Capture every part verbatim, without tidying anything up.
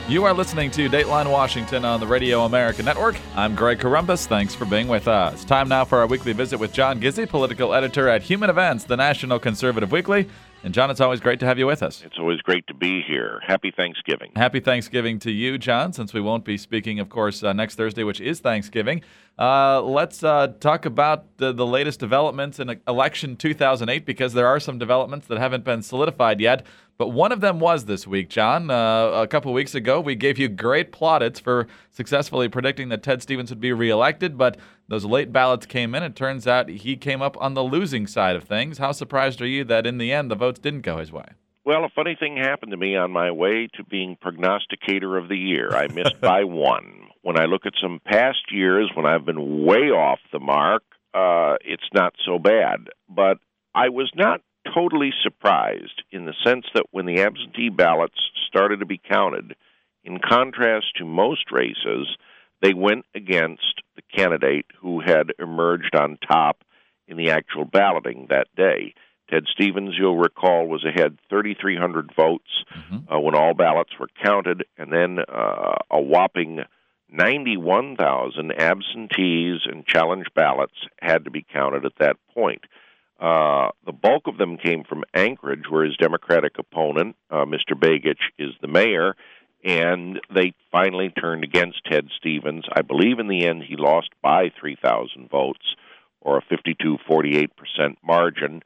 You are listening to Dateline Washington on the Radio America Network. I'm Greg Corombos. Thanks for being with us. Time now for our weekly visit with John Gizzi, political editor at Human Events, the National Conservative Weekly. And John, it's always great to have you with us. It's always great to be here. Happy Thanksgiving. Happy Thanksgiving to you, John, since we won't be speaking, of course, uh, next Thursday, which is Thanksgiving. Uh, let's uh, talk about the, the latest developments in election two thousand eight, because there are some developments that haven't been solidified yet. But one of them was this week, John. Uh, a couple weeks ago, we gave you great plaudits for successfully predicting that Ted Stevens would be reelected, but those late ballots came in. It turns out he came up on the losing side of things. How surprised are you that in the end the votes didn't go his way? Well, a funny thing happened to me on my way to being prognosticator of the year. I missed by one. When I look at some past years when I've been way off the mark, uh, it's not so bad. But I was not totally surprised in the sense that when the absentee ballots started to be counted, in contrast to most races, they went against the candidate who had emerged on top in the actual balloting that day. Ted Stevens, you'll recall, was ahead thirty-three hundred votes mm-hmm. uh, when all ballots were counted, and then uh, a whopping ninety-one thousand absentees and challenge ballots had to be counted at that point. Uh, the bulk of them came from Anchorage, where his Democratic opponent, uh, Mister Begich, is the mayor, and they finally turned against Ted Stevens. I believe in the end he lost by three thousand votes, or a fifty-two forty-eight percent margin.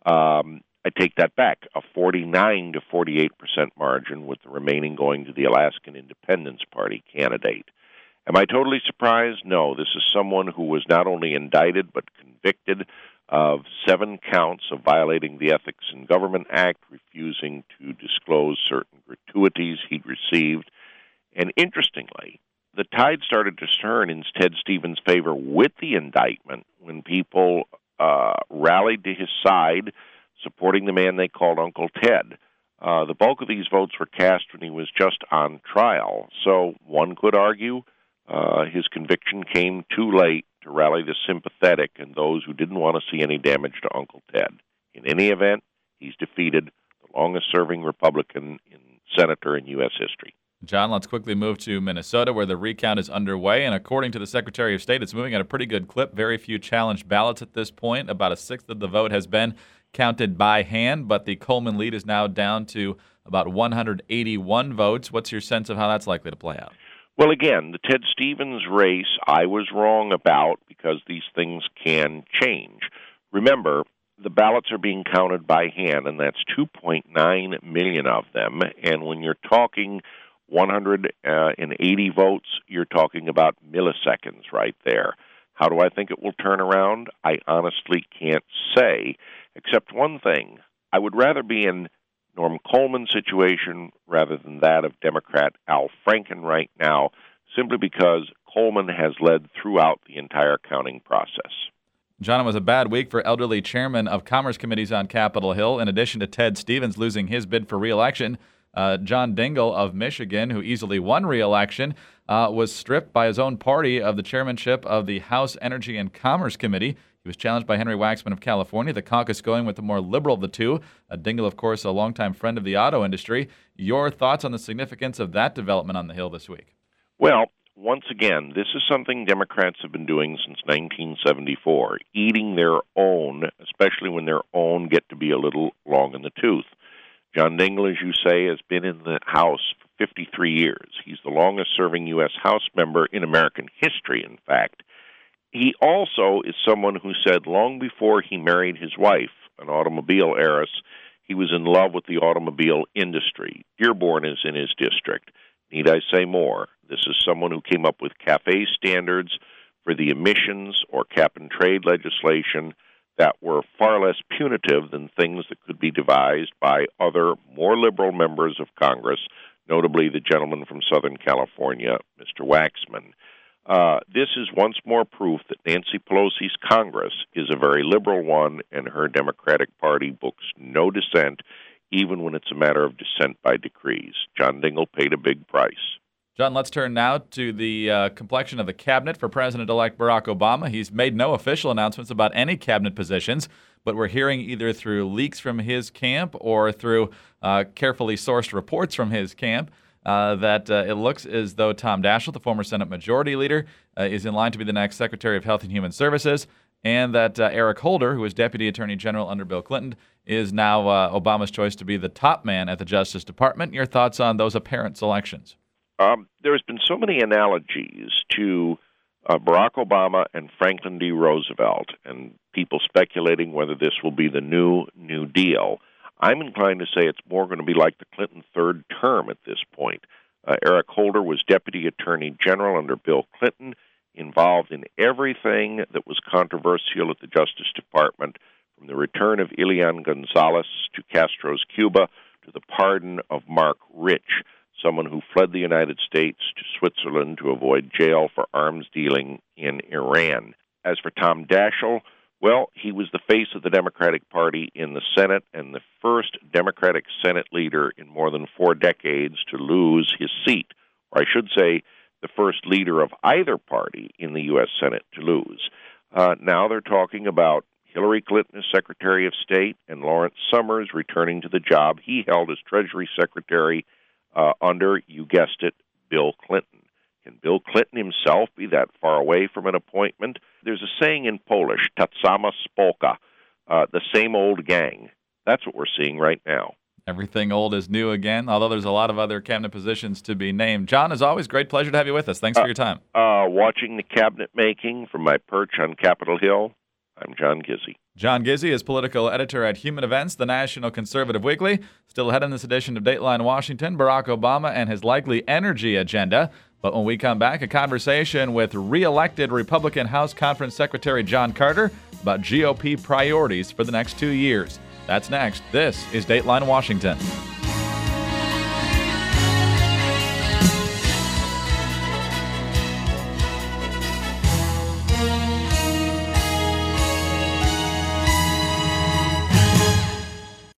Um, I take that back, a forty-nine to forty-eight percent margin, with the remaining going to the Alaskan Independence Party candidate. Am I totally surprised? No, this is someone who was not only indicted but convicted of seven counts of violating the Ethics in Government Act, refusing to disclose certain gratuities he'd received. And interestingly, the tide started to turn in Ted Stevens' favor with the indictment when people uh, rallied to his side, supporting the man they called Uncle Ted. Uh, the bulk of these votes were cast when he was just on trial. So one could argue uh, his conviction came too late to rally the sympathetic and those who didn't want to see any damage to Uncle Ted. In any event, he's defeated the longest-serving Republican in senator in U S history. John, let's quickly move to Minnesota, where the recount is underway, and according to the Secretary of State, it's moving at a pretty good clip. Very few challenged ballots at this point. About a sixth of the vote has been counted by hand, but the Coleman lead is now down to about one hundred eighty-one votes. What's your sense of how that's likely to play out? Well, again, the Ted Stevens race I was wrong about because these things can change. Remember, the ballots are being counted by hand, and that's two point nine million of them. And when you're talking one hundred eighty votes, you're talking about milliseconds right there. How do I think it will turn around? I honestly can't say, except one thing. I would rather be in Norm Coleman's situation rather than that of Democrat Al Franken right now, simply because Coleman has led throughout the entire counting process. John, it was a bad week for elderly chairman of Commerce Committees on Capitol Hill. In addition to Ted Stevens losing his bid for re-election, uh, John Dingell of Michigan, who easily won re-election, uh, was stripped by his own party of the chairmanship of the House Energy and Commerce Committee. He was challenged by Henry Waxman of California, the caucus going with the more liberal of the two. Uh, Dingell, of course, a longtime friend of the auto industry. Your thoughts on the significance of that development on the Hill this week? Well, once again, this is something Democrats have been doing since nineteen seventy-four, eating their own, especially when their own get to be a little long in the tooth. John Dingell, as you say, has been in the House for fifty-three years. He's the longest-serving U S House member in American history, in fact. He also is someone who said long before he married his wife, an automobile heiress, he was in love with the automobile industry. Dearborn is in his district. Need I say more? This is someone who came up with CAFE standards for the emissions or cap-and-trade legislation that were far less punitive than things that could be devised by other more liberal members of Congress, notably the gentleman from Southern California, Mister Waxman. Uh, this is once more proof that Nancy Pelosi's Congress is a very liberal one, and her Democratic Party books no dissent, even when it's a matter of dissent by decrees. John Dingell paid a big price. John, let's turn now to the uh, complexion of the cabinet for President-elect Barack Obama. He's made no official announcements about any cabinet positions, but we're hearing either through leaks from his camp or through uh, carefully sourced reports from his camp uh, that uh, it looks as though Tom Daschle, the former Senate Majority Leader, uh, is in line to be the next Secretary of Health and Human Services, and that uh, Eric Holder, who was Deputy Attorney General under Bill Clinton, is now uh, Obama's choice to be the top man at the Justice Department. Your thoughts on those apparent selections? Um, there's been so many analogies to uh, Barack Obama and Franklin D. Roosevelt, and people speculating whether this will be the new New Deal. I'm inclined to say it's more going to be like the Clinton third term at this point. Uh, Eric Holder was Deputy Attorney General under Bill Clinton, involved in everything that was controversial at the Justice Department, from the return of Elian Gonzalez to Castro's Cuba to the pardon of Mark Rich, someone who fled the United States to Switzerland to avoid jail for arms dealing in Iran. As for Tom Daschle, well, he was the face of the Democratic Party in the Senate and the first Democratic Senate leader in more than four decades to lose his seat, or I should say the first leader of either party in the U S Senate to lose. Uh, now they're talking about Hillary Clinton as Secretary of State and Lawrence Summers returning to the job he held as Treasury Secretary uh, under, you guessed it, Bill Clinton. Can Bill Clinton himself be that far away from an appointment? There's a saying in Polish, "Ta sama spółka," uh, the same old gang. That's what we're seeing right now. Everything old is new again, although there's a lot of other cabinet positions to be named. John, as always, great pleasure to have you with us. Thanks uh, for your time. Uh, watching the cabinet making from my perch on Capitol Hill, I'm John Gizzi. John Gizzi is political editor at Human Events, the National Conservative Weekly. Still ahead in this edition of Dateline Washington, Barack Obama and his likely energy agenda. But when we come back, a conversation with re-elected Republican House Conference Secretary John Carter about G O P priorities for the next two years. That's next. This is Dateline Washington.